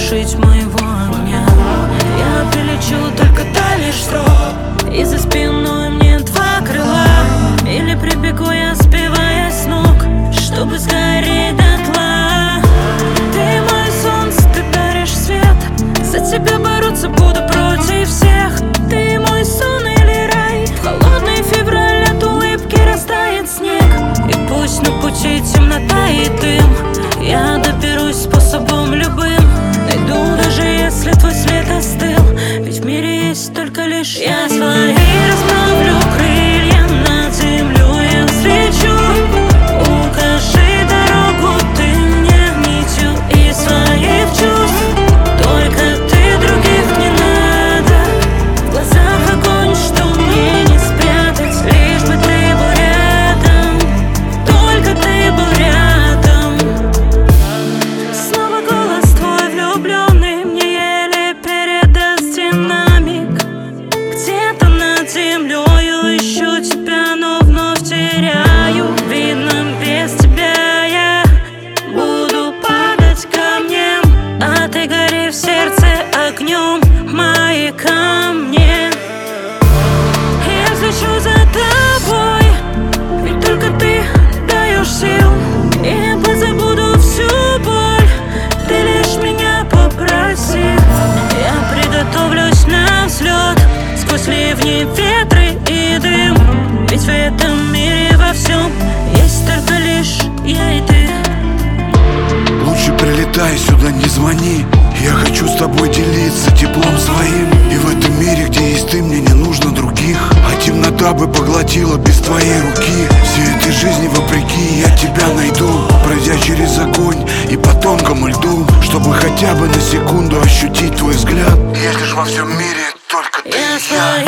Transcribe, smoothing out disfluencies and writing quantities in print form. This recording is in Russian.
потушить моего огня. Я прилечу, только дай лишь срок, и за спиной мне два крыла. Или прибегу я, сбивая с ног, чтобы сгореть дотла. Ты мой солнце, ты даришь свет, за тебя бороться буду против всех. Ты мой сон или рай, в холодный февраль от улыбки растает снег. И пусть на пути темнота и дым, я доберусь способом любым. Найду, даже если твой след остыл, ведь в мире есть только лишь я. Свои расправлю крылья над землей, я взлечу. Укажи дорогу ты мне нитью из своих чувств. Только ты, других не надо. В глазах огонь, что мне не спрятать, лишь бы ты был рядом. Только ты был рядом. Снова голос твой влюбленный мне еле передаст динамик. Где-то над землею ищу тебя, но вновь теряю. Видно, без тебя я буду падать камнем, а ты гори в сердце огнем, маяка мне. Я взлечу за тобой, ведь только ты даешь сил. И позабуду всю боль, ты лишь меня попроси. Я приготовлюсь на взлет сквозь ливни, ветры и дым. Ведь в этом мире во всем есть только лишь я и ты. Лучше прилетай сюда, не звони. Я хочу с тобой делиться теплом своим. И в этом мире, где есть ты, мне не нужно других. А темнота бы поглотила без твоей руки. Всей этой жизни вопреки я тебя найду, пройдя через огонь и по тонкому льду, чтобы хотя бы на секунду ощутить твой взгляд. Если ж во всем мире только ты и я.